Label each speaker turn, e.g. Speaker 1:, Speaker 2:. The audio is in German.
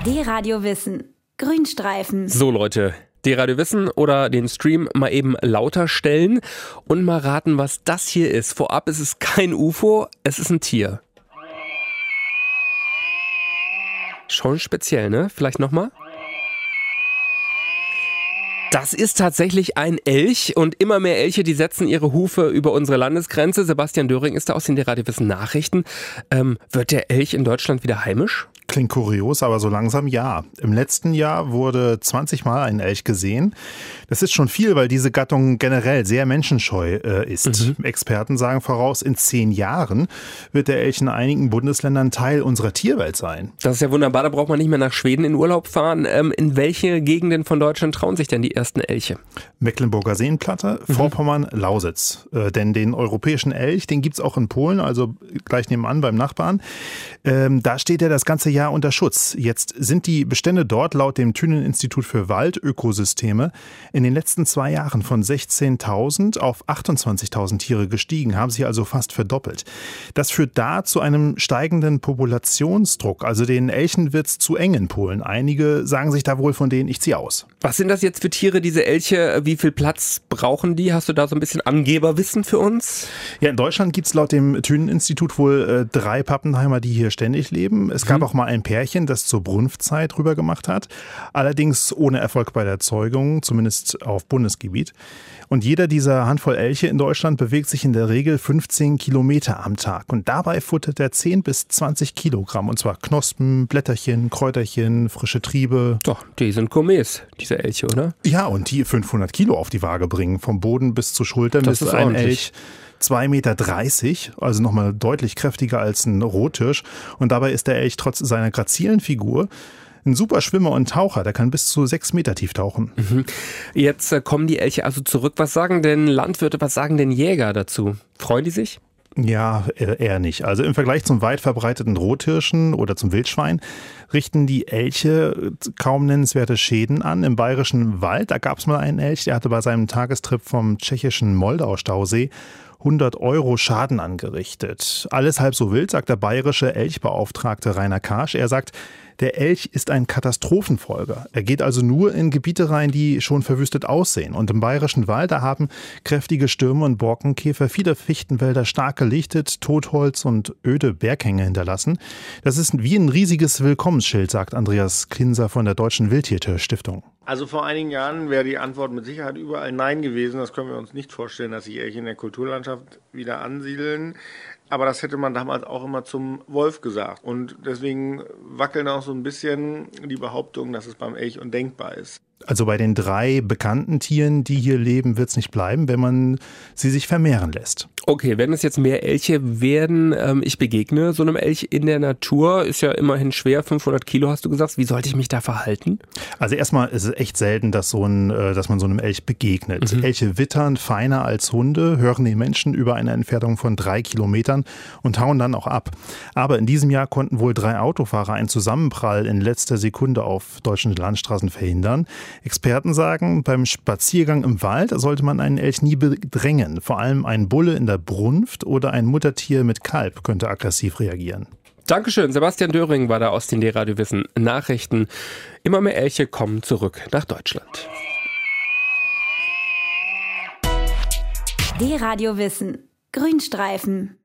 Speaker 1: D-Radio Wissen. Grünstreifen.
Speaker 2: So Leute, D-Radio Wissen oder den Stream mal eben lauter stellen und mal raten, was das hier ist. Vorab ist es kein UFO, es ist ein Tier. Schon speziell, ne? Vielleicht nochmal? Das ist tatsächlich ein Elch und immer mehr Elche, die setzen ihre Hufe über unsere Landesgrenze. Sebastian Döring ist da aus den D-Radio Wissen Nachrichten. Wird der Elch in Deutschland wieder heimisch?
Speaker 3: Klingt kurios, aber so langsam ja. Im letzten Jahr wurde 20 Mal ein Elch gesehen. Das ist schon viel, weil diese Gattung generell sehr menschenscheu ist. Experten sagen voraus, in 10 Jahren wird der Elch in einigen Bundesländern Teil unserer Tierwelt sein.
Speaker 2: Das ist ja wunderbar, da braucht man nicht mehr nach Schweden in Urlaub fahren. In welche Gegenden von Deutschland trauen sich denn die ersten Elche?
Speaker 3: Mecklenburger Seenplatte, Vorpommern, Lausitz. Denn den europäischen Elch, den gibt's auch in Polen, also gleich nebenan beim Nachbarn. Da steht er das ganze Jahr unter Schutz. Jetzt sind die Bestände dort laut dem Thünen-Institut für Waldökosysteme in den letzten 2 Jahren von 16.000 auf 28.000 Tiere gestiegen, haben sich also fast verdoppelt. Das führt da zu einem steigenden Populationsdruck. Also den Elchen wird's zu eng in Polen. Einige sagen sich da wohl von denen, ich ziehe aus.
Speaker 2: Was sind das jetzt für Tiere, diese Elche? Wie viel Platz brauchen die? Hast du da so ein bisschen Angeberwissen für uns?
Speaker 3: Ja, in Deutschland gibt's laut dem Thünen-Institut wohl 3 Pappenheimer, die hier ständig leben. Es gab auch mal ein Pärchen, das zur Brunftzeit rüber gemacht hat. Allerdings ohne Erfolg bei der Zeugung, zumindest auf Bundesgebiet. Und jeder dieser Handvoll Elche in Deutschland bewegt sich in der Regel 15 Kilometer am Tag. Und dabei futtert er 10 bis 20 Kilogramm. Und zwar Knospen, Blätterchen, Kräuterchen, frische Triebe.
Speaker 2: Doch, die sind Gourmets, diese Elche, oder?
Speaker 3: Ja, und die 500 Kilo auf die Waage bringen. Vom Boden bis zur Schulter
Speaker 2: Das
Speaker 3: ist
Speaker 2: ist
Speaker 3: ein
Speaker 2: ordentlich.
Speaker 3: Elch 2,30 Meter, also nochmal deutlich kräftiger als ein Rothirsch. Und dabei ist der Elch trotz seiner grazilen Figur ein super Schwimmer und Taucher. Der kann bis zu 6 Meter tief tauchen.
Speaker 2: Jetzt kommen die Elche also zurück. Was sagen denn Landwirte, was sagen denn Jäger dazu? Freuen die sich?
Speaker 3: Ja, eher nicht. Also im Vergleich zum weit verbreiteten Rothirschen oder zum Wildschwein richten die Elche kaum nennenswerte Schäden an. Im Bayerischen Wald, da gab es mal einen Elch, der hatte bei seinem Tagestrip vom tschechischen Moldau-Stausee 100 € Schaden angerichtet. Alles halb so wild, sagt der bayerische Elchbeauftragte Rainer Karsch. Er sagt, der Elch ist ein Katastrophenfolger. Er geht also nur in Gebiete rein, die schon verwüstet aussehen. Und im Bayerischen Wald, da haben kräftige Stürme und Borkenkäfer viele Fichtenwälder stark gelichtet, Totholz und öde Berghänge hinterlassen. Das ist wie ein riesiges Willkommensschild, sagt Andreas Klinser von der Deutschen Wildtierstiftung.
Speaker 4: Also vor einigen Jahren wäre die Antwort mit Sicherheit überall Nein gewesen. Das können wir uns nicht vorstellen, dass sich Elche in der Kulturlandschaft wieder ansiedeln. Aber das hätte man damals auch immer zum Wolf gesagt. Und deswegen wackeln auch so ein bisschen die Behauptungen, dass es beim Elch undenkbar ist.
Speaker 3: Also bei den 3 bekannten Tieren, die hier leben, wird es nicht bleiben, wenn man sie sich vermehren lässt.
Speaker 2: Okay, wenn es jetzt mehr Elche werden, ich begegne so einem Elch in der Natur, ist ja immerhin schwer, 500 Kilo hast du gesagt. Wie sollte ich mich da verhalten?
Speaker 3: Also erstmal ist es echt selten, dass man so einem Elch begegnet. Elche wittern feiner als Hunde, hören den Menschen über eine Entfernung von 3 Kilometern und hauen dann auch ab. Aber in diesem Jahr konnten wohl 3 Autofahrer einen Zusammenprall in letzter Sekunde auf deutschen Landstraßen verhindern. Experten sagen, beim Spaziergang im Wald sollte man einen Elch nie bedrängen. Vor allem ein Bulle in der Brunft oder ein Muttertier mit Kalb könnte aggressiv reagieren.
Speaker 2: Dankeschön, Sebastian Döring war da aus den D-Radio Wissen Nachrichten. Immer mehr Elche kommen zurück nach Deutschland.
Speaker 1: D-Radio Wissen. Grünstreifen.